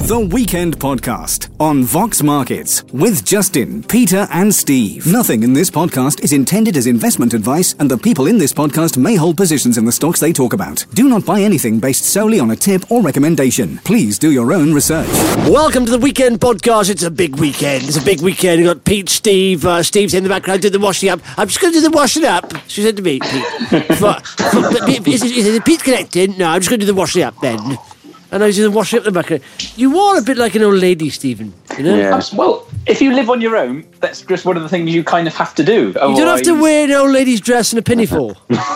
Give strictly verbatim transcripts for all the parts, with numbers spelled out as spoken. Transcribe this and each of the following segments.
The Weekend Podcast on Vox Markets with Justin, Peter and Steve. Nothing in this podcast is intended as investment advice, and the people in this podcast may hold positions in the stocks they talk about. Do not buy anything based solely on a tip or recommendation. Please do your own research. Welcome to the Weekend Podcast. It's a big weekend. It's a big weekend. You've got Pete, Steve. Uh, Steve's in the background doing the washing up. I'm just going to do the washing up, she said to me. Pete. for, for, but, is, is, is Pete connected? No, I'm just going to do the washing up then. And I was just washing up the back. You are a bit like an old lady, Stephen. You know? Yeah. Well, if you live on your own, that's just one of the things you kind of have to do. Otherwise... You don't have to wear an old lady's dress and a pinafore.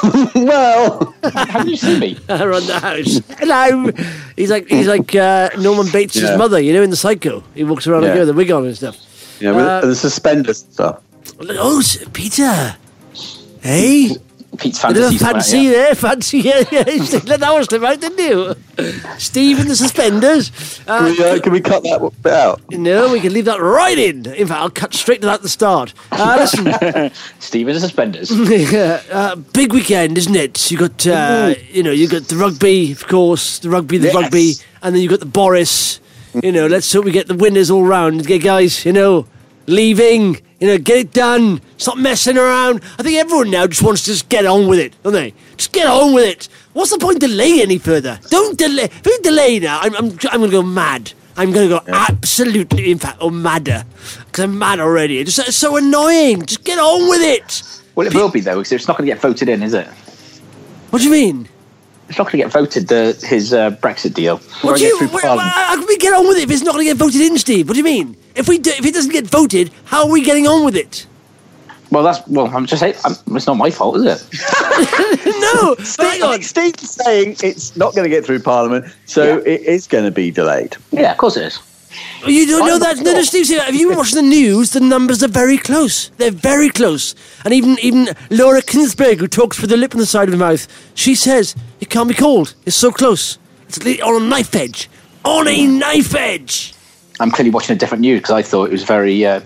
Well, have you seen me? Around the house. Hello. He's like he's like uh, Norman Bates' yeah. mother, you know, in The Psycho. He walks around yeah. like, with the wig on and stuff. Yeah, with uh, the suspenders and stuff. Oh, Peter. Hey. Pete's fantasy. Fancy yeah. there, fancy, yeah, yeah. Let that one slip out, didn't you? Steve in the suspenders. Uh, can, we, uh, can we cut that bit out? No, we can leave that right in. In fact, I'll cut straight to that at the start. Uh, listen. Steve in the suspenders. yeah, uh, big weekend, isn't it? You got, uh, you know, you got the rugby, of course, the rugby, the yes. rugby, and then you got the Boris. You know, let's hope we get the winners all round. Okay, guys, you know, leaving. You know, get it done. Stop messing around. I think everyone now just wants to just get on with it, don't they? Just get on with it. What's the point delaying any further? Don't delay. If you delay now, I'm, I'm, I'm going to go mad. I'm going to go yeah. absolutely, in fact, or madder. Because I'm mad already. It's, just, it's so annoying. Just get on with it. Well, it will be, though, because it's not going to get voted in, is it? What do you mean? It's not going to get voted, the, his uh, Brexit deal. What do you, wait, how can we get on with it if it's not going to get voted in, Steve? What do you mean? If we do, if it doesn't get voted, how are we getting on with it? Well, that's well. I'm just saying, I'm, it's not my fault, is it? no, hang on. Steve's saying it's not going to get through Parliament, so yeah. it is going to be delayed. Yeah, of course it is. Well, you don't know that. No, no, Steve. If you watch the news, the numbers are very close. They're very close. And even even Laura Kinsberg, who talks with the lip on the side of her mouth, she says it can't be called. It's so close. It's on a knife edge. On a knife edge. I'm clearly watching a different news because I thought it was very uh,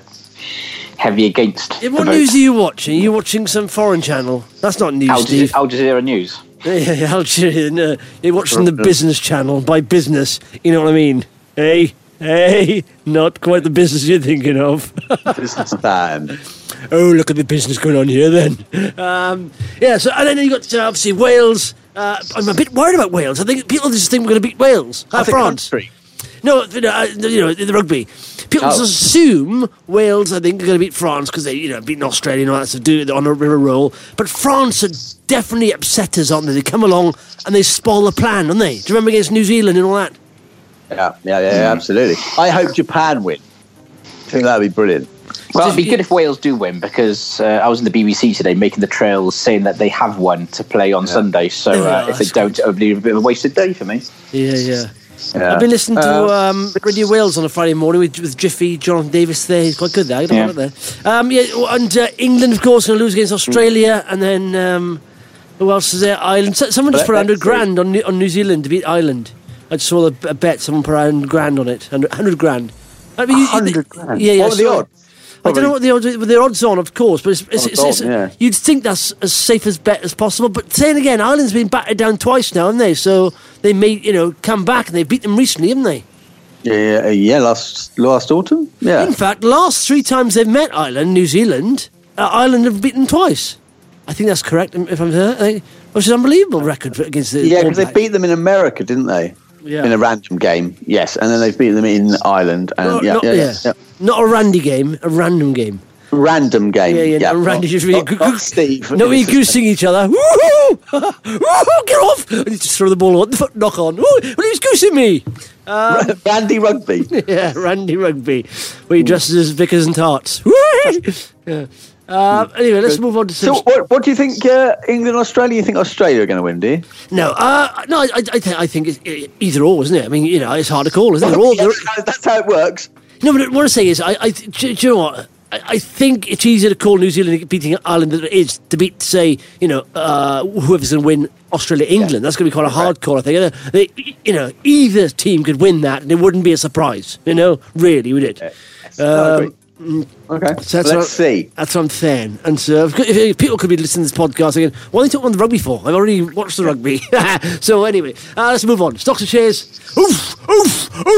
heavy against. Yeah, what news are you watching? Are you watching some foreign channel? That's not news, Al Steve. Al Jazeera News. Yeah, yeah, Al Jazeera. No, you're watching the business channel. By business, you know what I mean? Hey, hey, not quite the business you're thinking of. Business time. Oh, look at the business going on here then. Um, yeah, so and then you got uh, obviously Wales. Uh, I'm a bit worried about Wales. I think people just think we're going to beat Wales. Uh, France. Country. No, you know, uh, you know, the rugby. People oh. assume Wales, I think, are going to beat France because they, you know, beaten Australia and all that, so do it on a river roll. But France are definitely upset us, aren't they? They come along and they spoil the plan, don't they? Do you remember against New Zealand and all that? Yeah, yeah, yeah, yeah absolutely. I hope Japan win. I think that would be brilliant. Well, it'd be good if Wales do win because uh, I was in the B B C today making the trails saying that they have won to play on yeah. Sunday. So uh, oh, if they don't, it'll be a bit of a wasted day for me. Yeah, yeah. Yeah. I've been listening to uh, um, Radio Wales on a Friday morning with, with Jiffy, Jonathan Davis there. He's quite good there. I don't yeah. know there. Um, yeah, and uh, England, of course, going to lose against Australia. And then, um, who else is there? Ireland. Someone just put one hundred grand on, on New Zealand to beat Ireland. I just saw a, a bet, someone put one hundred grand on it. one hundred grand. I mean, one hundred grand? Yeah, yeah. What were the odds? I don't know what the odds, the odds on, of course, but it's, it's, oh, it's, it's, on, yeah. you'd think that's as safe as bet as possible. But saying again, Ireland's been battered down twice now, haven't they? So they may, you know, come back and they beat them recently, haven't they? Yeah, yeah, yeah. Last last autumn. Yeah. In fact, last three times they've met Ireland, New Zealand, uh, Ireland have beaten them twice. I think that's correct. If I'm there, which is an unbelievable record against the. Yeah, because they beat them in America, didn't they? Yeah. In a random game, yes, and then they've beaten them in Ireland, and not, yeah, not, yeah, yeah, yeah, not a randy game, a random game. Random game. Yeah, yeah, yeah. no, Randy just really not, not Steve. No, you goosing each other. Woohoo! Woohoo! Get off! And you just throw the ball on, knock on. Ooh, well, he was goosing me. Um, Randy Rugby. Yeah, Randy Rugby. Where he dresses as Vickers and Tarts. yeah. Uh, anyway, let's move on to some... So, what, what do you think? Uh, England, Australia? You think Australia are going to win? Do you? No, uh, no. I, I, th- I think it's either or, isn't it? I mean, you know, it's hard to call, isn't it? All, yeah, that's how it works. No, but what I say is, I, I, do, do you know what? I, I think it's easier to call New Zealand beating Ireland than it is to beat, say, you know, uh, whoever's going to win Australia, England. Yeah. That's going to be quite a hard call, I think. They, you know, either team could win that, and it wouldn't be a surprise. You know, really, would it? Yes. Um, Okay, so that's let's what, see. That's what I'm saying. And so, if, if people could be listening to this podcast again, what are they talking about the rugby for? I've already watched the rugby. So anyway, uh, let's move on. Stocks and shares. Oof, oof, oof. Mm.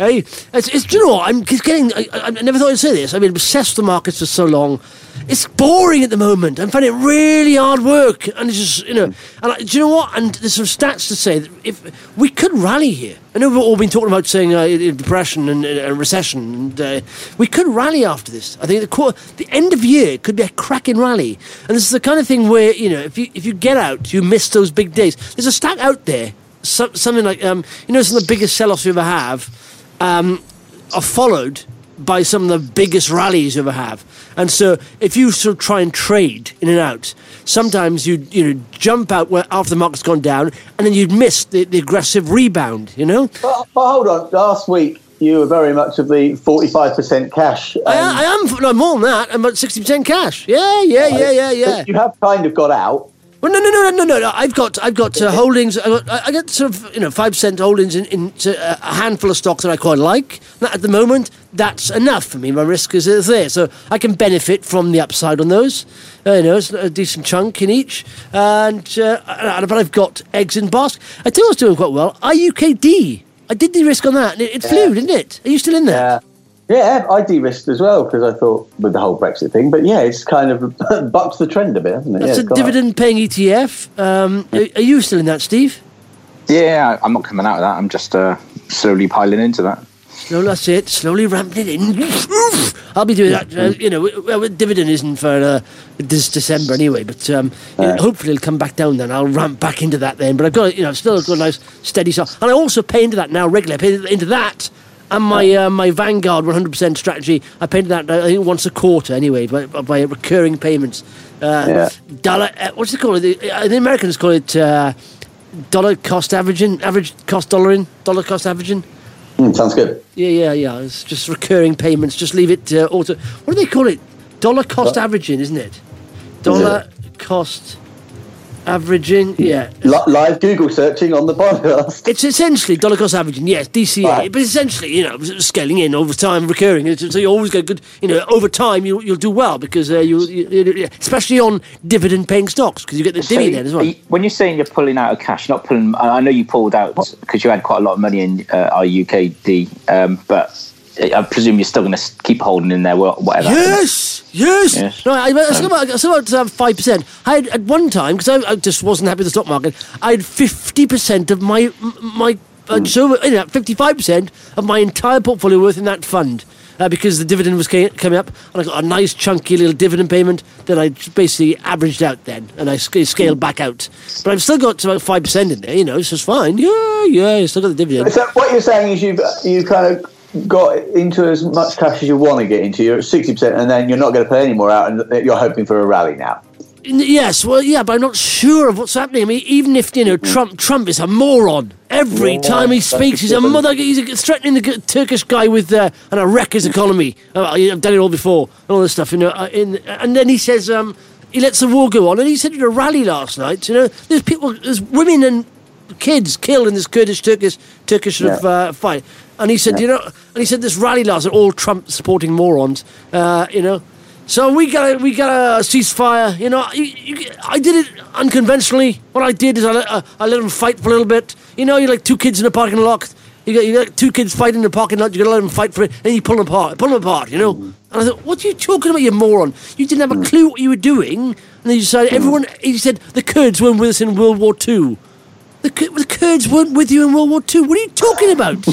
Hey, it's, it's, do you know what? I'm getting. I, I never thought I'd say this. I've been obsessed with the markets for so long. It's boring at the moment. I'm finding it really hard work, and it's just you know. And I, do you know what? And there's some stats to say that if we could rally here. I know we've all been talking about saying uh, depression and uh, recession, and uh, we could rally after this. I think the core, the end of year could be a cracking rally, and this is the kind of thing where you know if you if you get out, you miss those big days. There's a stat out there, so, something like um, you know some of the biggest sell-offs you ever have um, are followed by some of the biggest rallies you ever have. And so if you sort of try and trade in and out, sometimes you'd you know jump out where after the market's gone down, and then you'd miss the, the aggressive rebound, you know? But, but hold on, last week you were very much of the forty-five percent cash. I, I am, no, more than that, I'm about sixty percent cash. Yeah, yeah, yeah, yeah, yeah. You have kind of got out. Well, no, no, no, no, no, no. I've got, I've got uh, holdings. I got, I got sort of, you know, five percent holdings in, in a handful of stocks that I quite like. That, at the moment, that's enough for me. My risk is there, so I can benefit from the upside on those. Uh, you know, it's a decent chunk in each. And uh, but I've got eggs in basket. I tell you what's doing quite well. I U K D. I did the risk on that. It, it yeah. flew, didn't it? Are you still in there? Yeah. Yeah, I de-risked as well because I thought with the whole Brexit thing. But yeah, it's kind of bucks the trend a bit, hasn't it? That's yeah, a dividend-paying E T F. Um, are, are you still in that, Steve? Yeah, I'm not coming out of that. I'm just uh, slowly piling into that. No, that's it. Slowly ramping it in. I'll be doing that. Uh, you know, well, dividend isn't for uh, this December anyway, but um, you know, hopefully it'll come back down then. I'll ramp back into that then. But I've got, you know, I've still got a nice steady stock. And I also pay into that now regularly. I pay into that. And my uh, my Vanguard one hundred percent strategy, I pay into that I think once a quarter anyway, by, by recurring payments. Uh, yeah. Dollar, uh, what's it called? The, uh, the Americans call it uh, dollar cost averaging, average cost dollaring, dollar cost averaging. Mm, sounds good. Yeah, yeah, yeah. It's just recurring payments. Just leave it uh, auto. What do they call it? Dollar cost what? averaging, isn't it? Dollar it? cost averaging, yeah. L- live Google searching on the podcast. It's essentially dollar cost averaging, yes, D C A. Right. But essentially, you know, scaling in over time, recurring. So you always get good, you know, over time you, you'll do well because uh, you, you, especially on dividend paying stocks because you get the so dividend as well. You, when you're saying you're pulling out of cash, not pulling, I know you pulled out because you had quite a lot of money in uh, I U K D, um, but I presume you're still going to keep holding in there, whatever. Yes, yes. yes. No, I, I still about, I still about um, five percent. I had at one time because I, I just wasn't happy with the stock market. I had fifty percent of my my uh, mm. so you know, fifty-five percent of my entire portfolio worth in that fund uh, because the dividend was ca- coming up, and I got a nice chunky little dividend payment that I basically averaged out then, and I sc- scaled back out. But I've still got about five percent in there. You know, so it's fine. Yeah, yeah. I still got the dividend. So what you're saying is you've you kind of got into as much cash as you want to get into. You're at sixty percent and then you're not going to pay any more out and you're hoping for a rally now. Yes, well, yeah, but I'm not sure of what's happening. I mean, even if, you know, Trump Trump is a moron. Every yeah, time he speaks, he's a mother. He's threatening the Turkish guy with uh, and a wreck his economy. I've done it all before, and all this stuff, you know. In, and then he says um, he lets the war go on, and he said at a rally last night, you know, there's people, there's women and kids killed in this Kurdish Turkish Turkish sort yeah. of uh, fight. And he said, yeah. you know, and he said this rally last night, all Trump supporting morons, uh, you know. So we got we got a ceasefire. You know, you, you, I did it unconventionally. What I did is I let, uh, I let them fight for a little bit. You know, you're like two kids in a parking lot. You got, you got two kids fighting in the parking lot. You got to let them fight for it, and you pull them apart. Pull them apart. You know. Mm. And I thought, what are you talking about, you moron? You didn't have a clue what you were doing, and then you decided everyone. He said the Kurds weren't with us in World War Two. The, the Kurds weren't with you in World War Two. What are you talking about?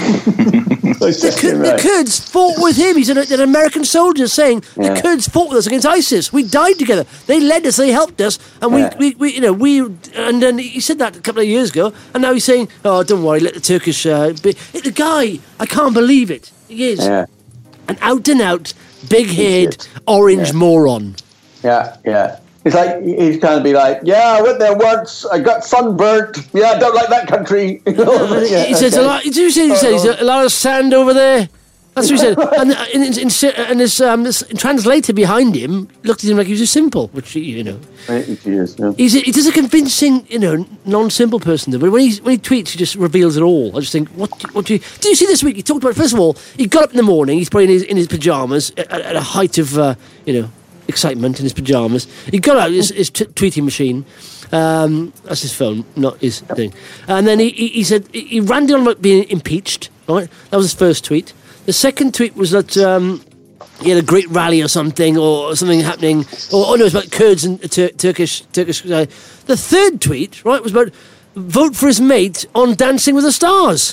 the, Kur- right. the Kurds fought with him. He's an, an American soldier saying yeah. the Kurds fought with us against ISIS. We died together. They led us. They helped us, and we, yeah. we, we, you know, we. And then he said that a couple of years ago, and now he's saying, "Oh, don't worry, let the Turkish." Uh, be. The guy, I can't believe it. He is yeah. an out and out, big head, orange yeah. moron. Yeah, yeah. It's like he's kind of be like, yeah, I went there once. I got sunburnt. Yeah, I don't like that country. yeah, he says okay. a lot. Did you say he says a lot of sand over there? That's what he said. And in, in, in, and this, um, this translator behind him looked at him like he was a simple, which you know. He is. Yeah. He's a, he does a convincing, you know, non-simple person though. But when he when he tweets, he just reveals it all. I just think, what? What do you? Do you see this week? He talked about. First of all, he got up in the morning. He's probably in his, in his pajamas at, at a height of, uh, you know. excitement in his pajamas. He got out his, his t- tweeting machine. Um, that's his phone, not his thing. And then he, he, he said he, he ran down about being impeached. right? That was his first tweet. The second tweet was that um, he had a great rally or something, or something happening, or oh no, it was about Kurds and Tur- Turkish Turkish. Uh, the third tweet, right, was about vote for his mate on Dancing with the Stars.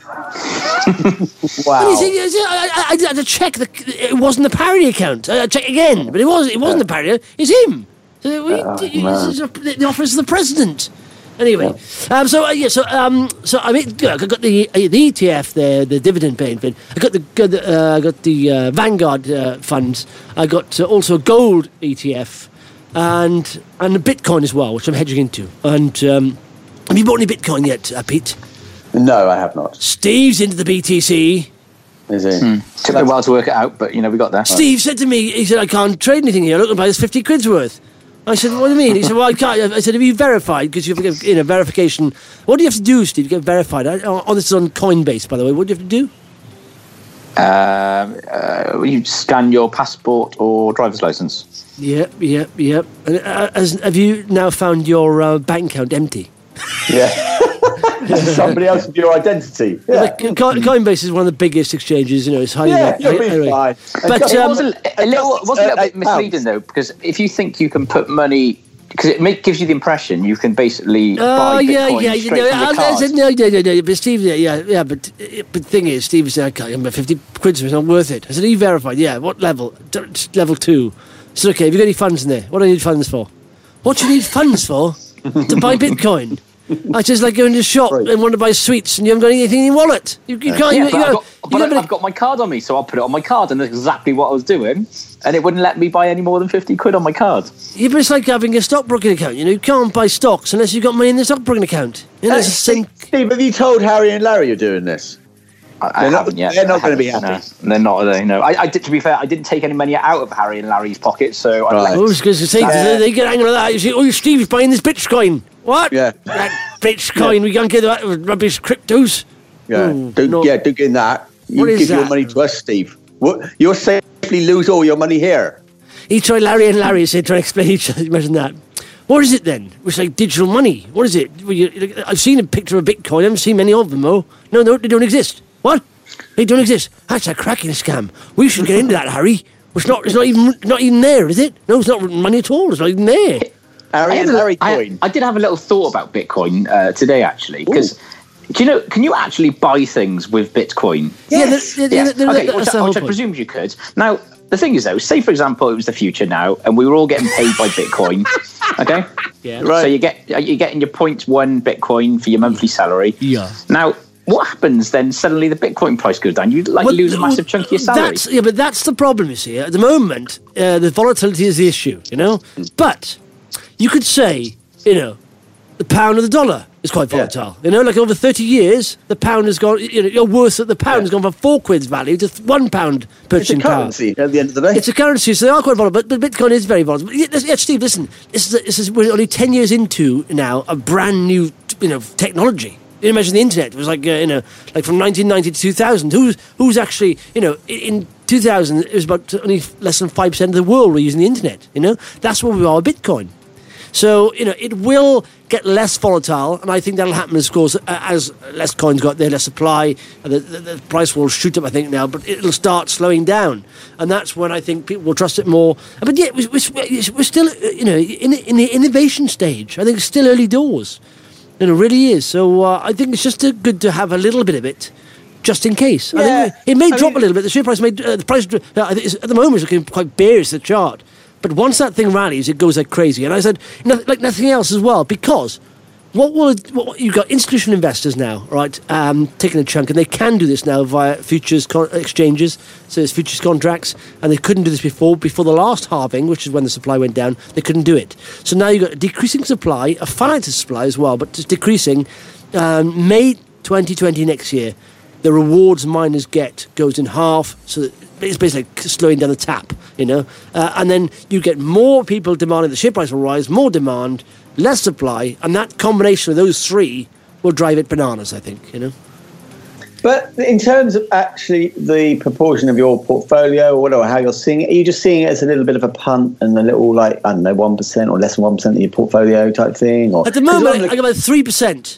Wow. And he said, I, I, I had to check. The, it wasn't the parody account. I, I checked again, but it was. It wasn't the parody. It's him. So, we, Oh, it, man. it's the office of the president. Anyway, um, so uh, yeah, so um, so I mean, I got the uh, the E T F there, the dividend paying thing. I got the got the, uh, I got the uh, Vanguard uh, funds. I got uh, also a gold E T F, and and a Bitcoin as well, which I'm hedging into. And um, have you bought any Bitcoin yet, uh, Pete? No, I have not. Steve's into the B T C. Is it? Hmm. Took me a while to work it out, but you know we got there. Steve said to me, he said, I can't trade anything here. Look, buy this fifty quid's worth. I said, what do you mean? He said, well, I can't. I said, have you verified? Because you have to get, you know, verification. What do you have to do, Steve, to get verified? I, oh, this is on Coinbase, by the way. What do you have to do? Um, uh, you scan your passport or driver's license. Yep, yep, yep. And, uh, has, have you now found your uh, bank account empty? Yeah. Somebody else with your identity. Yeah. Like, Co- Coinbase is one of the biggest exchanges. You know, it's highly. Yeah, you'll be anyway. fine. But It um, was a, a little, it was a little bit misleading though, because if you think you can put money, because it make, gives you the impression you can basically Oh buy yeah, Bitcoin yeah, straight yeah. from No, your I- I card. said, no, no, no, no. But Steve, yeah, yeah, yeah. But but the thing is, Steve said, I can't. I'm fifty quid, so it's not worth it. I said, are you verified? Yeah. What level? D- Level two. So okay. Have you got any funds in there? What do I need funds for? What do you need funds for? To buy Bitcoin? I just like going to the shop Right. and want to buy sweets, and you haven't got anything in your wallet. You, you can't. Yeah, you, but you I've got, got, you but got, I've got my card on me, so I'll put it on my card, and that's exactly what I was doing, and it wouldn't let me buy any more than fifty quid on my card. yeah, but it's like having a stockbroking account. You know, you can't buy stocks unless you've got money in the stockbroking account. You know, Uh, it's the same. Steve, have you told Harry and Larry you're doing this? I, I They're not- haven't yet. they're not I gonna be haven't, happy. No, they're not. Are they? No. I, I did. To be fair, I didn't take any money out of Harry and Larry's pockets, so I Right. left. I was going to say, Yeah. they get angry at that. You say, oh, Steve's buying this Bitcoin. What? Yeah. That Bitcoin, we can't get that rubbish cryptos. Yeah, Ooh, do, no. yeah, do get that. You What is give your that? money to us, Steve. What, you'll safely lose all your money here. He tried, Larry and Larry said, trying to explain each other. Imagine that. What is it then? It's like digital money. What is it? Well, you, I've seen a picture of Bitcoin. I haven't seen many of them, though. No, no, they don't exist. What? They don't exist. That's a cracking scam. We should get into that, Harry. It's not, it's not even not even there, is it? No, it's not money at all. It's not even there. Harry I, had and a- Larry I- coin. I did have a little thought about Bitcoin uh, today, actually, because do you know? Can you actually buy things with Bitcoin? Yeah, the, the, Yeah. the, the, okay, that's which, the I, whole which I point. presume you could. Now, the thing is, though, say for example, it was the future now, and we were all getting paid by Bitcoin. Okay. Yeah. Right. So you get you're getting your point one Bitcoin for your monthly salary. Yeah. Now, what happens then? Suddenly, the Bitcoin price goes down. You like Well, lose a massive chunk of your salary. That's, yeah, but that's the problem, you see. At the moment, uh, the volatility is the issue, you know? But you could say, you know, the pound or the dollar is quite volatile. You know, like over thirty years, the pound has gone, you know, your worth of the pound has gone from four quid's value to th- one pound It's a purchasing power. currency at the end of the day. It's a currency, so they are quite volatile, but, but Bitcoin is very volatile. Yeah, yeah, Steve, listen, this is, this is, we're only ten years into now a brand new, you know, technology. You imagine the internet was like, uh, you know, like from nineteen ninety to two thousand. Who's who's actually, you know, in, in two thousand, it was about only less than five percent of the world were using the internet, you know? That's where we are with Bitcoin. So, you know, it will get less volatile, and I think that'll happen, of course, as less coins got there, less supply, and the, the, the price will shoot up, I think, now, but it'll start slowing down. And that's when I think people will trust it more. But yet, we're, we're still, you know, in, in the innovation stage. I think it's still early doors. And it really is. So uh, I think it's just uh, good to have a little bit of it, just in case. I Yeah. think it may I drop mean- a little bit. The share price may, uh, the price uh, I think it's, at the moment is looking quite bearish, the chart. But once that thing rallies, it goes like crazy. And I said, no, like nothing else as well, because what will what, you've got institutional investors now, right, um, taking a chunk, and they can do this now via futures con- exchanges, so it's futures contracts, and they couldn't do this before. Before the last halving, which is when the supply went down, they couldn't do it. So now you've got a decreasing supply, a finite supply as well, but just decreasing. Um, May twenty twenty next year, the rewards miners get goes in half, so that it's basically slowing down the tap, you know. Uh, and then you get more people demanding, the share price will rise, more demand, less supply, and that combination of those three will drive it bananas, I think, you know. But in terms of actually the proportion of your portfolio or whatever, how you're seeing it, are you just seeing it as a little bit of a punt and a little, like, I don't know, one percent or less than one percent of your portfolio type thing? Or At the 'cause moment, I'm I got about three percent.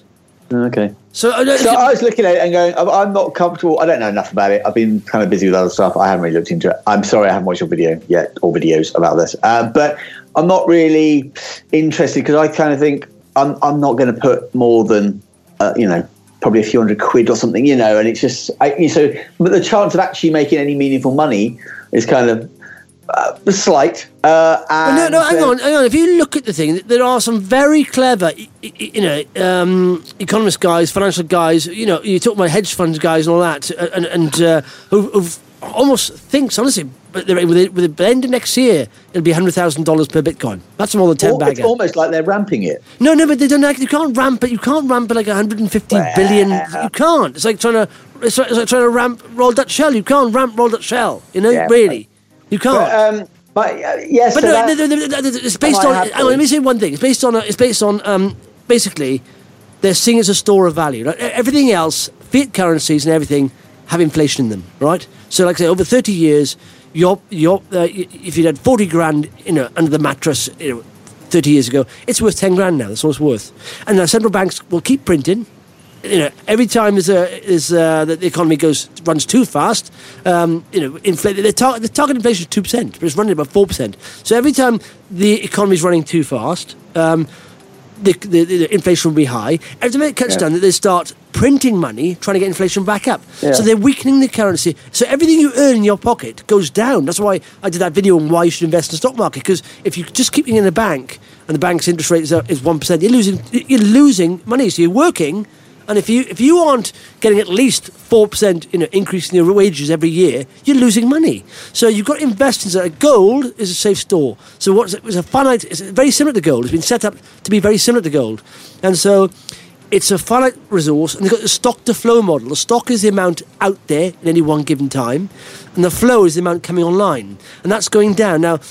Okay. So, uh, so I was looking at it and going, I'm not comfortable. I don't know enough about it. I've been kind of busy with other stuff. I haven't really looked into it. I'm sorry I haven't watched your video yet or videos about this. Uh, but I'm not really interested because I kind of think I'm, I'm not going to put more than, uh, you know, probably a few hundred quid or something, you know, and it's just, I, so, but the chance of actually making any meaningful money is kind of uh, slight. Uh, and, well, no, no, hang on, hang on. If you look at the thing, there are some very clever, you know, um, economist guys, financial guys, you know, you talk about hedge funds guys and all that, and, and uh, who, who've almost thinks, honestly, with the, with the end of next year, it'll be one hundred thousand dollars per Bitcoin. That's more than ten or, bagger. It's almost like they're ramping it. No, no, but they don't. You can't ramp it. You can't ramp it like one hundred fifty well, billion. You can't. It's like trying to. It's like, it's like trying to ramp Royal Dutch Shell. You can't ramp Royal Dutch Shell. You know, yeah, really, you can't. But, um, but uh, yes, but so no, no, no, no, no, it's based on. Hang on, let me say one thing. It's based on. It's based on. Um, basically, they're seeing it as a store of value. Right? Everything else, fiat currencies and everything, have inflation in them. Right. So, like I say, over thirty years. Your, your, uh, if you had forty grand, you know, under the mattress, you know, thirty years ago, it's worth ten grand now. That's all it's worth. And now central banks will keep printing. You know, every time there's a, is uh, that the economy goes runs too fast, um, you know, inflate. The, tar- the target inflation is two percent, but it's running about four percent. So every time the economy is running too fast, um, the, the, the inflation will be high. Every time it cuts yeah. down, that they start printing money, trying to get inflation back up. Yeah. So they're weakening the currency. So everything you earn in your pocket goes down. That's why I did that video on why you should invest in the stock market. Because if you just keep it in a bank and the bank's interest rate is, is one percent, you're losing you're losing money. So you're working, and if you if you aren't getting at least four percent, you know, increase in your wages every year, you're losing money. So you've got to invest in something. Gold is a safe store. So what's it? It's a finite. It's very similar to gold. It's been set up to be very similar to gold, and so. It's a finite resource, and they've got the stock-to-flow model. The stock is the amount out there at any one given time, and the flow is the amount coming online, and that's going down. Now,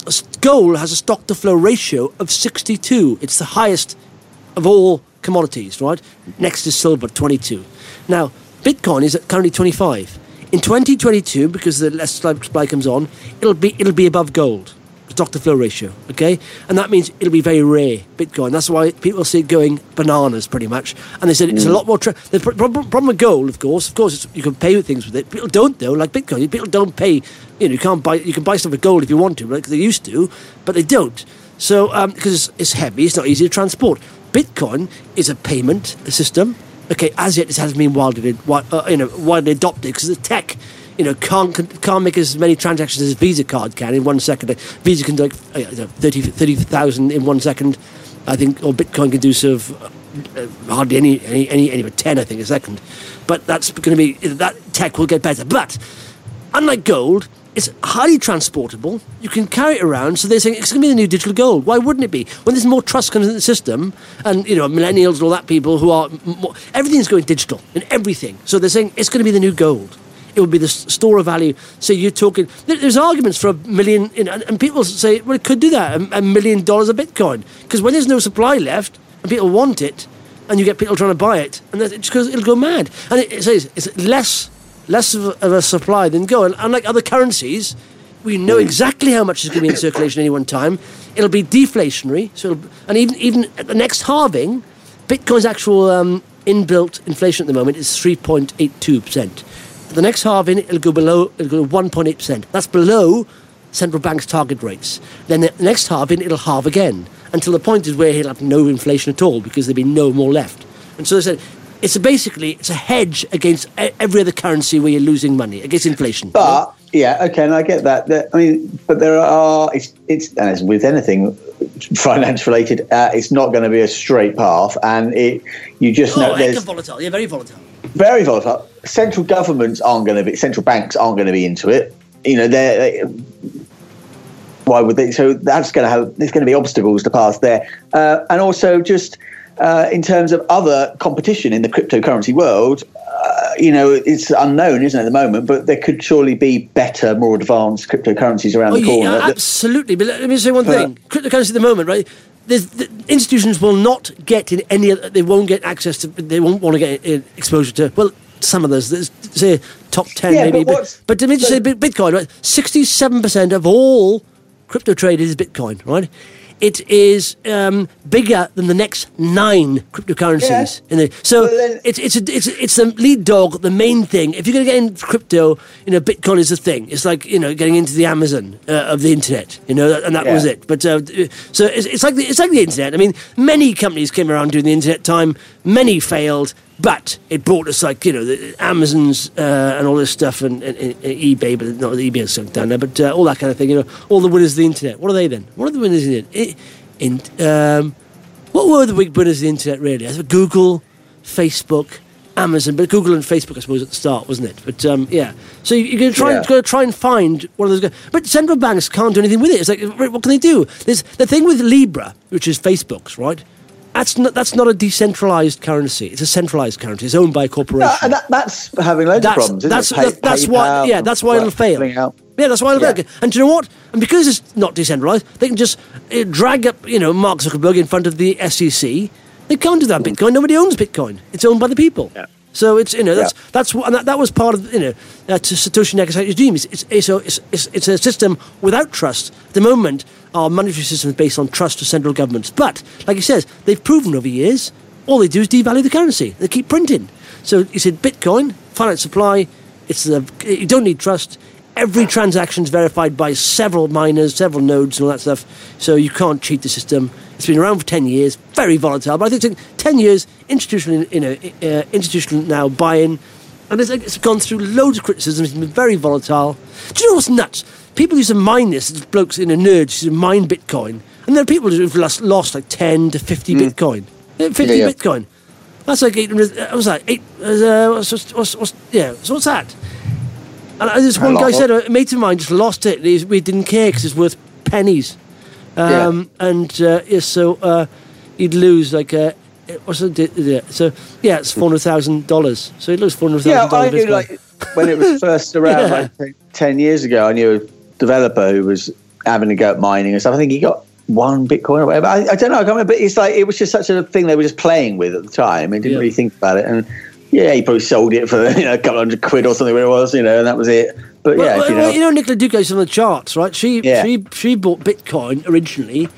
gold has a stock-to-flow ratio of sixty-two. It's the highest of all commodities, right? Next is silver, twenty-two. Now, Bitcoin is at currently twenty-five. In twenty twenty-two, because the less supply comes on, it'll be it'll be above gold. Stock-to-flow ratio, okay? And that means it'll be very rare, Bitcoin. That's why people see it going bananas, pretty much. And they said it's mm. a lot more... Tra- the problem, problem with gold, of course, of course, it's, you can pay with things with it. People don't, though, like Bitcoin. People don't pay... You know, you can't buy... You can buy stuff with gold if you want to, right? Because they used to, but they don't. So, um, because it's, it's heavy, it's not easy to transport. Bitcoin is a payment system. Okay, as yet, it hasn't been widely, uh, you know, widely adopted because the tech... You know, can't can't make as many transactions as Visa card can in one second. Visa can do like thirty thousand in one second, I think, or Bitcoin can do sort of uh, hardly any any any any but ten, I think, a second. But that's going to be that tech will get better. But unlike gold, it's highly transportable. You can carry it around. So they're saying it's going to be the new digital gold. Why wouldn't it be? When there's more trust comes in the system, and you know, millennials and all that people who are more, everything's going digital in everything. So they're saying it's going to be the new gold. It would be the store of value. So you're talking... There's arguments for a million... You know, and people say, well, it could do that, a, a million dollars of Bitcoin. Because when there's no supply left, and people want it, and you get people trying to buy it, and it just goes, it'll go mad. And it, it says it's less less of a, of a supply than gold. And unlike other currencies, we know exactly how much is going to be in circulation at any one time. It'll be deflationary. So it'll, and even, even at the next halving, Bitcoin's actual um, inbuilt inflation at the moment is three point eight two percent. The next halving, it'll go below, it'll go to one point eight percent. That's below central bank's target rates. Then the next halving, it'll halve again, until the point is where he'll have no inflation at all, because there'll be no more left. And so they said, it's a basically, it's a hedge against every other currency where you're losing money, against inflation. But, you know? yeah, okay, and I get that. There, I mean, but there are, it's, it's and as with anything finance-related, uh, it's not going to be a straight path, and it, you just oh, know... Oh, volatile, yeah, very volatile. Very volatile. Central governments aren't going to be, central banks aren't going to be into it. You know, they're, they, why would they? So that's going to have, there's going to be obstacles to pass there. Uh, and also just uh, in terms of other competition in the cryptocurrency world, uh, you know, it's unknown, isn't it, at the moment, but there could surely be better, more advanced cryptocurrencies around oh, the corner. Yeah, absolutely. But let me say one thing. Uh, cryptocurrency at the moment, right? There's, the institutions will not get in any. They won't get access to. They won't want to get exposure to. Well, some of those. There's, say top ten yeah, maybe. But, but, but let me just say Bitcoin. Right, sixty-seven percent of all crypto trade is Bitcoin. Right, it is um, bigger than the next nine cryptocurrencies. Yeah. In the, so then, it's it's a, it's it's the lead dog, the main thing. If you're going to get into crypto, you know, Bitcoin is the thing. It's like, you know, getting into the Amazon uh, of the internet, you know, and that yeah. was it. But uh, so it's, it's like the, it's like the internet. I mean, many companies came around during the internet time. Many failed. But it brought us, like, you know, the Amazons uh, and all this stuff, and, and, and eBay, but not eBay is sunk down there, but uh, all that kind of thing, you know, all the winners of the internet. What are they then? What are the winners of the internet? In, um, what were the big winners of the internet, really? I think Google, Facebook, Amazon, but Google and Facebook, I suppose, at the start, wasn't it? But, um, yeah. So you, you're going to try, yeah. and, going to try and find one of those guys. But central banks can't do anything with it. It's like, what can they do? There's the thing with Libra, which is Facebook's, right? That's not, that's not a decentralised currency. It's a centralised currency. It's owned by a corporation. No, and that, that's having loads that's, of problems, isn't that's, it? Pay, that, that's PayPal, why. Yeah, that's why it'll fail. Out. Yeah, that's why it'll Yeah. fail. And do you know what? And because it's not decentralised, they can just uh, drag up, you know, Mark Zuckerberg in front of the S E C. They can't do that. Bitcoin. Nobody owns Bitcoin. It's owned by the people. Yeah. So it's, you know, that's Yeah. that's what, and that, that was part of, you know, uh, to Satoshi Nakasaki's dream. It's it's, it's, a, it's it's it's a system without trust. At the moment, our monetary system is based on trust to central governments. But like he says, they've proven over years, all they do is devalue the currency. They keep printing. So he said, Bitcoin, finite supply. It's the you don't need trust. Every transaction is verified by several miners, several nodes, and all that stuff. So you can't cheat the system. It's been around for ten years, very volatile. But I think ten years, institutional, you know, uh, institutional now buy-in, and it's, like, it's gone through loads of criticism. It's been very volatile. Do you know what's nuts? People used to mine this. There's blokes, you know, nerds used to mine Bitcoin, and there are people who've lost, lost like ten to fifty mm. Bitcoin, fifty yeah, yeah. Bitcoin. That's like eight hundred. What was that? Eight. Uh, what's, what's, what's, what's, yeah. So what's that? And this one guy said, a mate of mine just lost it. He, we didn't care because it's worth pennies. Um, yeah. And uh, yeah, so uh, he'd lose like uh, what's the so yeah, it's four hundred thousand dollars. So he'd lose four hundred thousand dollars. Yeah, I knew like when it was first around yeah. like ten years ago. I knew a developer who was having to go at mining and stuff. I think he got one Bitcoin or whatever. I, I don't know. I can't remember. But it's like it was just such a thing they were just playing with at the time. They didn't yeah. really think about it and. Yeah, he probably sold it for, you know, a couple hundred quid or something, where it was, you know, and that was it. But yeah, well, if you, well, know, you know, Nicola Duco's on the charts, right? She yeah. she she bought Bitcoin originally,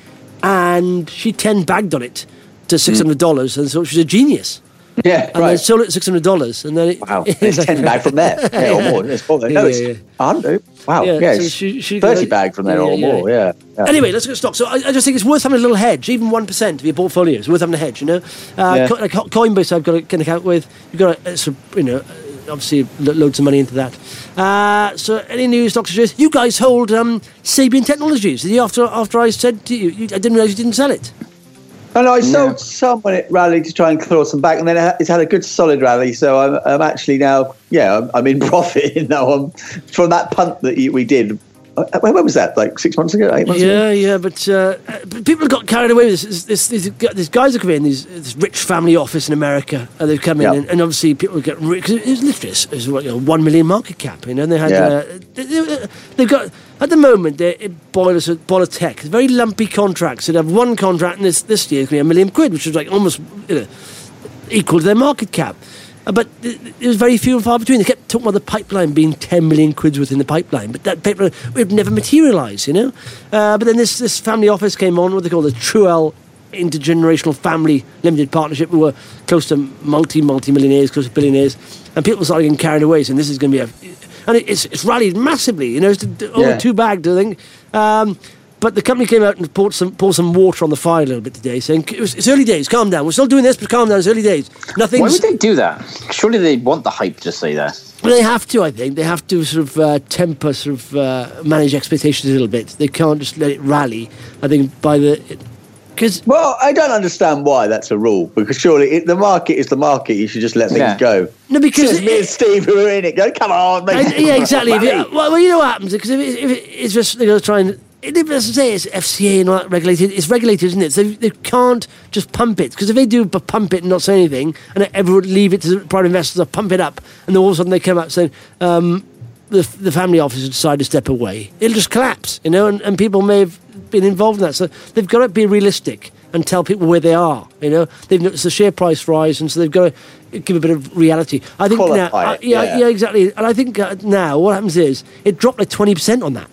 and she ten bagged on it to six hundred dollars, mm. and so she's a genius. Yeah, and right. then sold it at six hundred dollars, and then it, wow, it's like, ten bag from there, yeah, or more. It's more. No, yeah, it's yeah. one hundred. Wow, yeah, yeah so she, she, thirty uh, bag from there yeah, or yeah. more. Yeah, yeah. Anyway, let's get stock. So I, I just think it's worth having a little hedge, even one percent of your portfolio is worth having a hedge. You know, uh, yeah. Co- like Coinbase, I've got a, an account with. You've got a, a, you know, obviously lo- loads of money into that. Uh, so any new stocks? You guys hold um, Sabian Technologies. After after I said to you, you, I didn't realise you didn't sell it. And I sold yeah. some when it rallied to try and claw some back, and then it's had a good solid rally. So I'm, I'm actually now, yeah, I'm, I'm in profit now. I'm, from that punt that we did. When was that? Like six months ago, eight months yeah, ago? Yeah, yeah. But, uh, but people got carried away with this. This, this, this, this guys have come in, this, this rich family office in America, and they've come in, yeah. and, and obviously people get rich because it was literally it was, what, you know, one million market cap. You know, and they had. Yeah. Uh, they, they, they've got at the moment they're Boiler Boiler Tech. It's very lumpy contracts. They'd have one contract, and this this year it's going to be a million quid, which was like almost you know, equal to their market cap. But it was very few and far between. They kept talking about the pipeline being ten million quid's within the pipeline, but that pipeline would never materialise, you know. Uh, but then this this family office came on, what they call the Truell Intergenerational Family Limited Partnership, who were close to multi multi millionaires, close to billionaires, and people started getting carried away, saying this is going to be a, and it, it's it's rallied massively, you know. It's over yeah. two bagged, I think. Um, But the company came out and poured some poured some water on the fire a little bit today, saying it was, it's early days, calm down. We're still doing this, but calm down. It's early days. Nothing. Why would they do that? Surely they want the hype to say that. Well, they have to. I think they have to sort of uh, temper, sort of uh, manage expectations a little bit. They can't just let it rally. I think by the because well, I don't understand why that's a rule. Because surely it, the market is the market. You should just let things yeah. go. No, because it's me and Steve who are in it. Go, come on, make I, yeah, exactly. If it, well, well, you know what happens because if, it, if it, it's just they're going to try and. It doesn't say it's F C A and all that regulated. It's regulated, isn't it? So they can't just pump it. Because if they do pump it and not say anything, and everyone would leave it to the private investors or pump it up, and then all of a sudden they come out saying um, the the family office decide to step away, it'll just collapse, you know. And, and people may have been involved in that. So they've got to be realistic and tell people where they are. You know, they've noticed the share price rise, and so they've got to give a bit of reality. I think now, uh, yeah, yeah, yeah, exactly. And I think uh, now what happens is it dropped like twenty percent on that.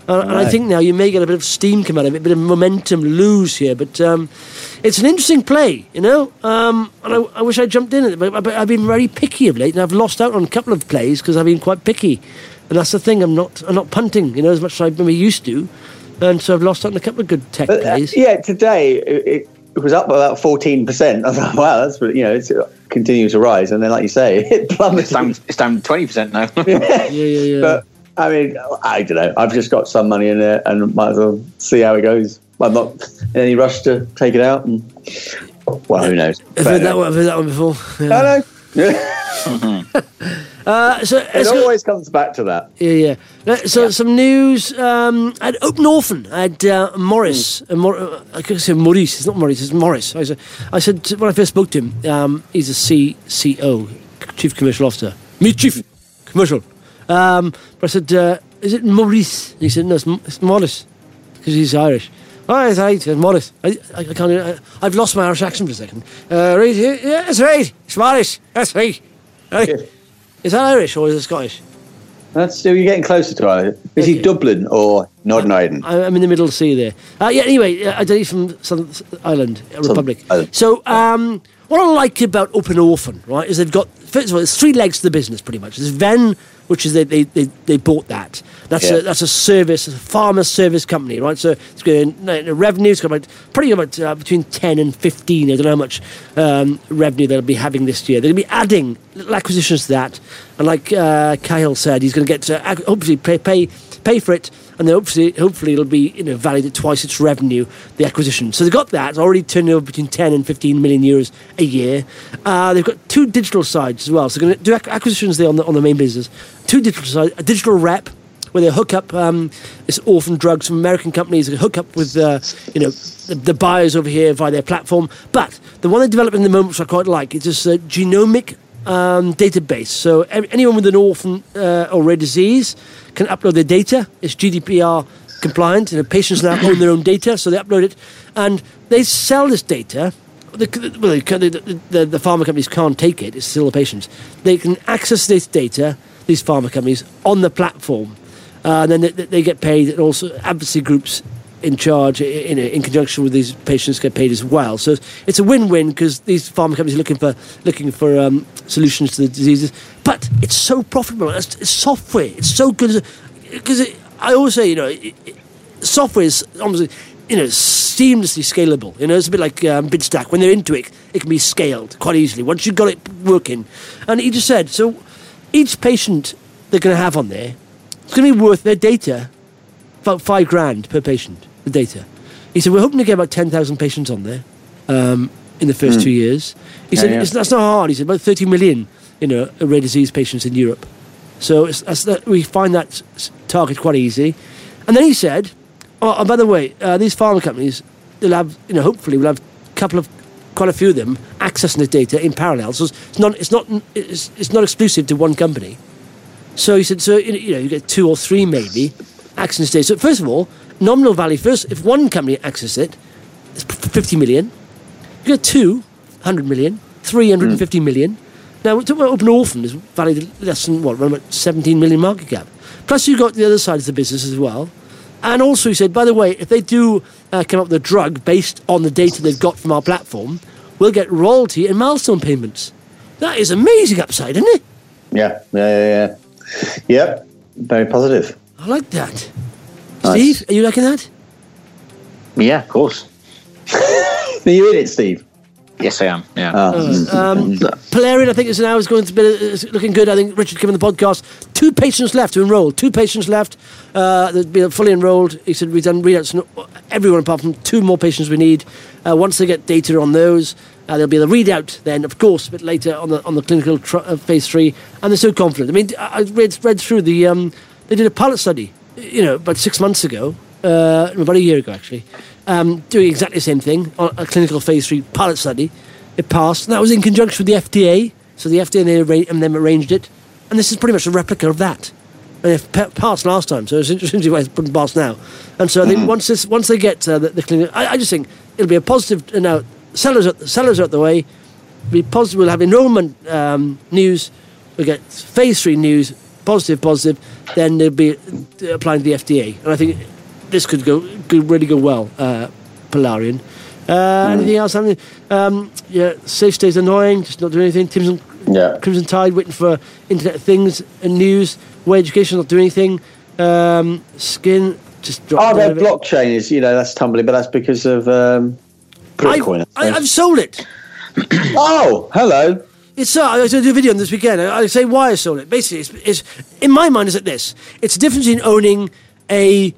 Uh, and I think now you may get a bit of steam come out of it, a bit of momentum lose here. But um, it's an interesting play, you know. Um, and I, I wish I jumped in it, but, but I've been very picky of late, and I've lost out on a couple of plays because I've been quite picky. And that's the thing. I'm not. I'm not punting, you know, as much as I maybe used to, and so I've lost out on a couple of good tech but, plays. Uh, yeah, today it, it was up about fourteen percent. I was like, wow, that's you know, it's continuing to rise, and then like you say, it plummeted. It's down. It's down twenty percent now. yeah, yeah, yeah. yeah. But I mean, I don't know. I've just got some money in there, and might as well see how it goes. I'm not in any rush to take it out. And, well, who knows? I've heard that one. I've heard that one before. Yeah. I know. Yeah. uh, so It always go- comes back to that. Yeah, yeah. So yeah. Some news. Um, I had Open Orphan. I had uh, Morris. Mm. Uh, Mor- uh, I could say Maurice. It's not Maurice. It's Morris. I said, I said when I first spoke to him, um, he's a C C O, Chief Commercial Officer. Me, Chief Commercial. Um, but I said, uh, is it Maurice? And he said, no, it's, it's Morris, because he's Irish. Oh, it's right, it's Morris. I, I, I can't. I, I've lost my Irish accent for a second. Uh, right, yeah, yeah, that's right. It's Morris. That's right. right. Yeah. Is that Irish or is it Scottish? That's still, you're getting closer to Ireland. Is okay. he Dublin or Northern Ireland? I'm in the middle of the sea there. Uh, yeah, anyway, uh, I did it from Southern Ireland, Republic. Southern. So, um, what I like about Open Orphan, right, is they've got, first of all, there's three legs to the business, pretty much. There's Venn, which is they they, they, they bought that. That's yeah. a that's a service, a farmer service company, right? So it's going uh, revenue. It's got about pretty about uh, between ten and fifteen. I don't know how much um, revenue they'll be having this year. They're going to be adding little acquisitions to that, and like uh, Kyle said, he's going to get to hopefully pay pay pay for it, and then hopefully hopefully it'll be you know valued at twice its revenue, the acquisition. So they've got that. It's already turning over between ten and fifteen million euros a year. Uh, they've got two digital sides as well. So they're going to do acquisitions there on the on the main business. Two digital sides, a digital rep, where they hook up um, this orphan drugs from American companies, they hook up with uh, you know the, the buyers over here via their platform. But the one they're developing at the moment, which I quite like, is this uh, genomic um, database. So anyone with an orphan uh, or rare disease can upload their data. It's G D P R compliant. You know, patients now own their own data, so they upload it, and they sell this data. The, well, the, the, the pharma companies can't take it. It's still the patients. They can access this data, these pharma companies, on the platform. Uh, and then they, they get paid, and also advocacy groups in charge, in, in conjunction with these patients, get paid as well. So it's a win-win because these pharma companies are looking for looking for um, solutions to the diseases. But it's so profitable. It's, it's software. It's so good because it, I always say, you know, it, it, software is almost, you know, seamlessly scalable. You know, it's a bit like um, BidStack. When they're into it, it can be scaled quite easily once you've got it working. And he just said, so each patient they're going to have on there, it's going to be worth their data about five grand per patient, the data. He said, we're hoping to get about ten thousand patients on there um, in the first mm. two years. He yeah, said, yeah. It's, that's not hard. He said, about thirty million, you know, rare disease patients in Europe. So it's, that's, that, we find that target quite easy. And then he said, oh, and by the way, uh, these pharma companies, they'll have, you know, hopefully we'll have a couple of, quite a few of them accessing the data in parallel. So it's not, it's not, it's, it's not exclusive to one company. So he said, so you know, you get two or three maybe accessing data. So first of all, nominal value first. If one company accesses it, it's fifty million. You get two, one hundred million, three hundred fifty mm. million. Now, we're talking about Open Orphan is valued at less than what, around about seventeen million market cap. Plus, you've got the other side of the business as well. And also, he said, by the way, if they do uh, come up with a drug based on the data they've got from our platform, we'll get royalty and milestone payments. That is amazing upside, isn't it? Yeah, yeah, yeah, yeah. Yep, very positive. I like that. Nice. Steve, are you liking that? Yeah, of course. Are you in it, Steve? Yes, I am. Yeah. Oh. Uh, um, Polarian, I think, is now is going to be uh, looking good. I think Richard came on the podcast. Two patients left to enrol. Two patients left. Uh, they've been fully enrolled. He said we've done readouts. Everyone apart from two more patients we need. Uh, once they get data on those, uh, there'll be the readout. Then, of course, a bit later on the on the clinical tr- uh, phase three. And they're so confident. I mean, I read read through the. Um, they did a pilot study. You know, about six months ago. Uh, about a year ago, actually. Um, doing exactly the same thing on a clinical phase three pilot study. It passed, and that was in conjunction with the F D A. So the F D A and, they arra- and them arranged it, and this is pretty much a replica of that. And it pa- passed last time, so it's interesting to see why it's put pass now. And so I think mm-hmm. once this, once they get uh, the, the clinical, I, I just think it'll be a positive. Uh, now sellers, are, sellers are out the way. It'll be positive. We'll have enrollment um, news. We will get phase three news positive, positive, then they'll be applying to the F D A. And I think this could go could really go well, uh, Polarian. Uh, mm. Anything else? Um, yeah, Safe Stays annoying, just not doing anything. Crimson, yeah. Crimson Tide waiting for Internet of Things and news. Way Education not doing anything. Um, Skin just dropped. Oh, their blockchain is, you know, that's tumbling, but that's because of um, Bitcoin. I, I, I've sold it. Oh, hello. It's uh, I was going to do a video on this weekend. I, I say why I sold it. Basically, it's, it's in my mind, it's like this: it's a difference in owning a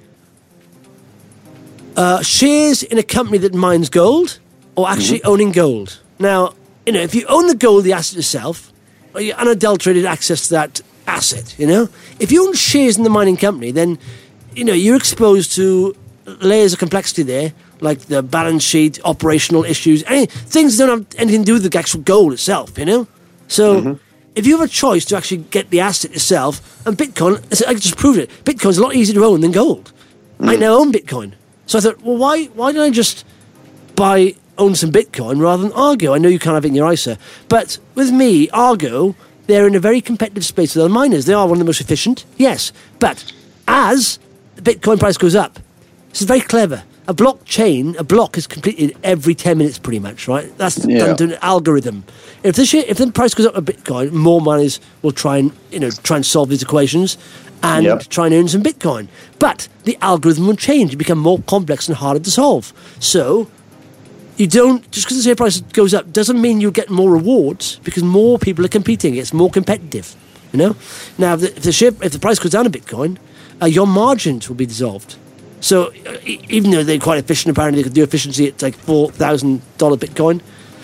uh, shares in a company that mines gold, or actually mm-hmm. owning gold. Now, you know, if you own the gold, the asset itself, or you unadulterated access to that asset, you know, if you own shares in the mining company, then you know you're exposed to layers of complexity there, like the balance sheet, operational issues, any, things that don't have anything to do with the actual gold itself, you know? So mm-hmm. if you have a choice to actually get the asset itself, and Bitcoin, I just proved it, Bitcoin's a lot easier to own than gold. Mm. I now own Bitcoin. So I thought, well, why why don't I just buy, own some Bitcoin rather than Argo? I know you can't have it in your I S A. But with me, Argo, they're in a very competitive space with other miners. They are one of the most efficient, yes. But as the Bitcoin price goes up, this is very clever. A blockchain, a block is completed every ten minutes pretty much, right? That's yeah. done to an algorithm. If the shit, if the price goes up a Bitcoin, more miners will try and, you know, try and solve these equations and yep. try and earn some Bitcoin. But the algorithm will change, it become more complex and harder to solve. So you don't, just because the share price goes up doesn't mean you get more rewards, because more people are competing. It's more competitive, you know? Now, if the, if the, share, if the price goes down a Bitcoin, uh, your margins will be dissolved. So even though they're quite efficient, apparently they could do efficiency at like four thousand dollars Bitcoin.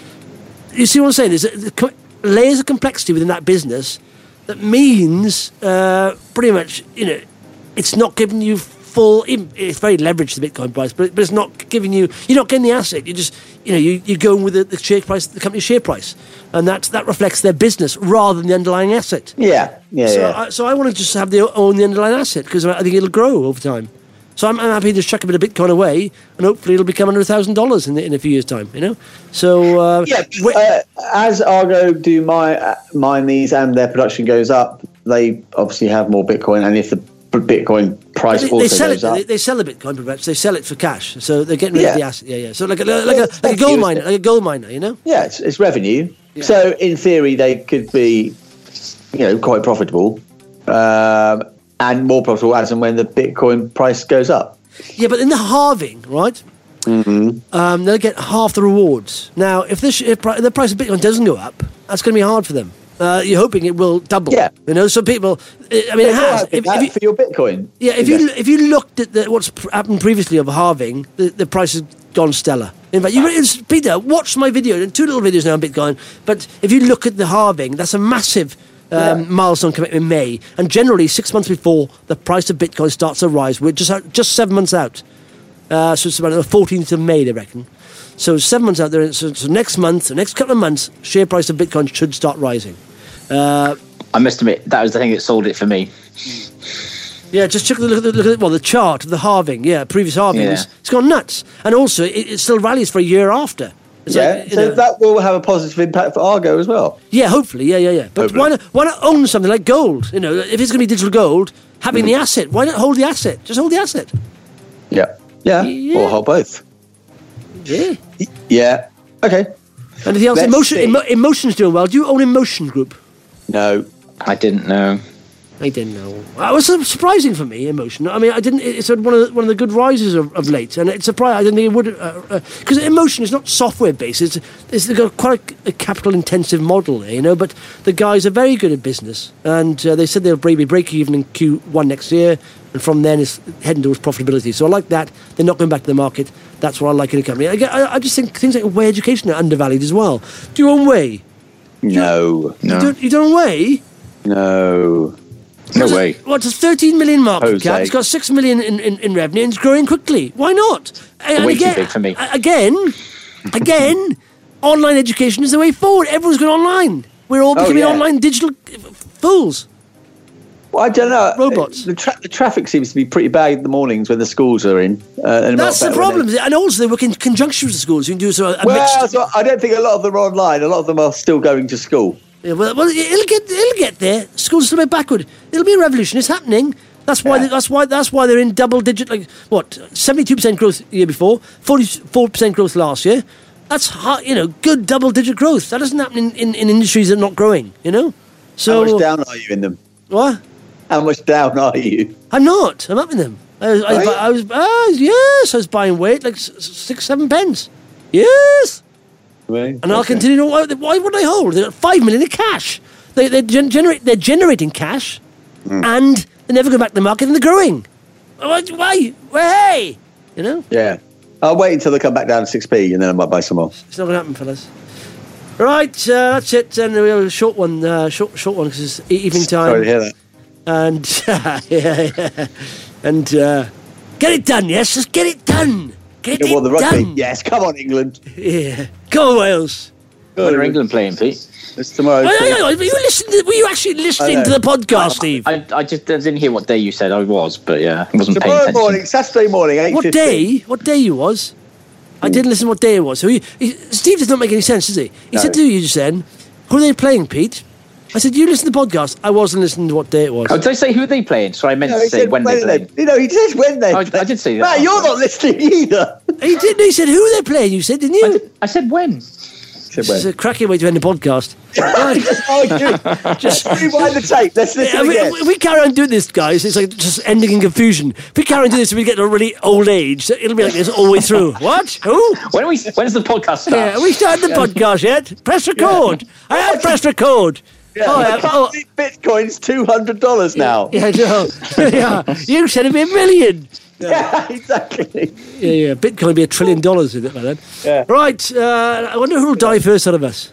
You see what I'm saying? There's a, layers of complexity within that business that means uh, pretty much, you know, it's not giving you full, it's very leveraged, the Bitcoin price, but, but it's not giving you, you're not getting the asset. You just, you know, you, you're going with the, the share price, the company's share price. And that, that reflects their business rather than the underlying asset. Yeah, yeah, so yeah. I, so I want to just have the own the underlying asset, because I think it'll grow over time. So I'm, I'm happy to chuck a bit of Bitcoin away, and hopefully it'll become under a thousand dollars in in a few years' time. You know, so uh, yeah. Uh, as Argo do my uh, mine these and their production goes up, they obviously have more Bitcoin, and if the Bitcoin price they, also they sell goes it, up, they, they sell the Bitcoin, perhaps they sell it for cash. So they're getting rid yeah. of the asset. Yeah, yeah. So like a like a, like a gold miner, like a gold miner. You know. Yeah, it's, it's revenue. Yeah. So in theory, they could be, you know, quite profitable, um, and more profitable as and when the Bitcoin price goes up. Yeah, but in the halving, right? Mm-hmm. Um, they'll get half the rewards. Now, if, this, if the price of Bitcoin doesn't go up, that's going to be hard for them. Uh, you're hoping it will double. Yeah. You know, so people. I mean, it has. If, if you, for your Bitcoin. Yeah, if you if you looked at the, what's happened previously of halving, the, the price has gone stellar. In fact, you Peter, watch my video, and two little videos now on Bitcoin. But if you look at the halving, that's a massive. Um, yeah. milestone coming in May, and generally six months before the price of Bitcoin starts to rise. We're just out, just seven months out, uh, so it's about the fourteenth of May, they reckon. So seven months out there. So, so next month, the next couple of months, share price of Bitcoin should start rising. Uh, I must admit that was the thing that sold it for me. Yeah, just check the look at the, look at well the chart of the halving. Yeah, previous halvings, yeah. It's gone nuts, and also it, it still rallies for a year after. It's yeah, like, so know, that will have a positive impact for Argo as well. Yeah, hopefully, yeah, yeah, yeah. But hopefully. why not? Why not own something like gold? You know, if it's going to be digital gold, having mm. the asset, why not hold the asset? Just hold the asset. Yeah, yeah, yeah. Or hold both. Yeah, yeah. Okay. Anything else? Let's Emotion, emo, Emotion's doing well. Do you own Emotion Group? No, I didn't know. I didn't know. It was surprising for me, Emotion. I mean, I didn't. It's one of the, one of the good rises of, of late, and it's surprising. I didn't think it would, because uh, uh, Emotion is not software based. It's, it's they've got quite a, a capital intensive model there, you know. But the guys are very good at business, and uh, they said they'll maybe break even in Q one next year, and from then it's heading towards profitability. So I like that. They're not going back to the market. That's what I like in a company. I, I, I just think things like Way Education are undervalued as well. Do you own Way? No, you no. Don't, you don't own Way? No. No way. What, it's thirteen million market Jose. cap. It's got six million in, in, in revenue, and it's growing quickly. Why not? And Way again, too big for me. Again, again, online education is the way forward. Everyone's going online. We're all becoming oh, yeah. online digital fools. Well, I don't know. Robots. The, tra- the traffic seems to be pretty bad in the mornings when the schools are in. Uh, and That's the problem. And also, they work in conjunction with the schools. You can do sort of a well, mixed... so I don't think a lot of them are online. A lot of them are still going to school. Yeah, well, well, it'll get it'll get there. School's still a bit backward. It'll be a revolution. It's happening. That's why. Yeah. They, that's why. That's why they're in double digit. Like what? Seventy-two percent growth the year before. Forty-four percent growth last year. That's hard, you know, good double digit growth. That doesn't happen in, in, in industries that are not growing. You know. So how much down are you in them? What? How much down are you? I'm not. I'm up in them. I was. I, I was. Ah, yes. I was buying weight like s- six, seven pence. Yes. Right. And I'll Okay. continue to. Why, why would I hold? They've got five million in cash. They they gen- generate. They're generating cash, Mm. and they never go back to the market, and they're growing. Why? Why? Hey, you know, Yeah. I'll wait until they come back down to six p, and then I might buy some more. it's not going to happen, fellas. Right, uh, that's it. And we have a short one, uh, short short one because it's e- evening time. Sorry to hear that. And yeah, yeah. and uh, get it done. Yes, just get it done. Get Yeah, it well, the rugby. done. Yes, come on, England. Yeah, go Wales. When are England playing, Pete? It's tomorrow. Wait, wait, wait, were you listening? To, were you actually listening know. to the podcast, Steve? I, I just I didn't hear what day you said. I was, but yeah, I wasn't paying Tomorrow attention. morning, Saturday morning, eight What fifteen. day? What day you was? I didn't listen what day it was. So he, he, Steve does not make any sense, does he? He No. said to you just then, "Who are they playing, Pete?" I said, "You listen to the podcast." I wasn't listening to what day it was. Oh, did I say who are they playing? Sorry, I meant No, to he say said when when they're they, playing. you know, he says when they. Oh, I- play. I did say that. Matt, you're not listening either. He didn't. He said, "Who are they playing?" You said, didn't you? I, did, I said when. Said It's a cracking way to end the podcast. Just argue. Just rewind the tape. Let's listen Yeah, we, again. we, we carry on doing this, guys. It's like just ending in confusion. If we carry on doing this, we get to a really old age. So it'll be like this all the way through. What? Who? When are we? When's the podcast start? Yeah, we started the podcast yet? Press record. I have pressed record. Yeah, Oh, I yeah, can't oh. see Bitcoin's two hundred dollars now. Yeah, no. yeah. You said it'd be a million. Yeah, exactly. Yeah, yeah. Bitcoin would be a trillion dollars in it by then. Yeah. Right. Uh, I wonder who will die first out of us.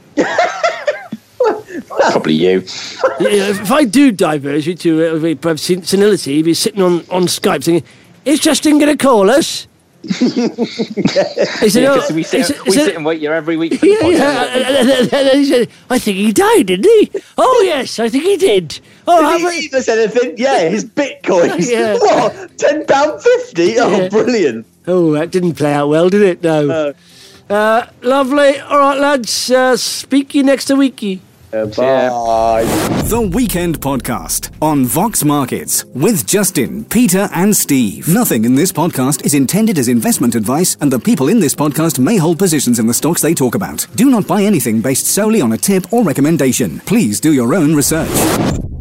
Probably you. Yeah, if I do diverge you to uh, we have sen- senility, you'd be sitting on, on Skype thinking, "Is Justin going to call us?" He said, Yeah, "Oh, 'cause we he sit, said- we he said- sit and wait here every week for the Yeah, podcast. yeah. And then- and then he said, "I think he died, didn't he?" "Oh yes, I think he did." "Oh, how Did he much?" even say anything? Yeah, his bitcoins. Yeah. What? ten pounds fifty? Oh, Yeah. brilliant. Oh, that didn't play out well, did it? No. Uh, Uh, lovely. All right, lads. Uh, speak you next weeky. uh, bye. The Weekend Podcast on Vox Markets with Justin, Peter, and Steve. Nothing in this podcast is intended as investment advice, and the people in this podcast may hold positions in the stocks they talk about. Do not buy anything based solely on a tip or recommendation. Please do your own research.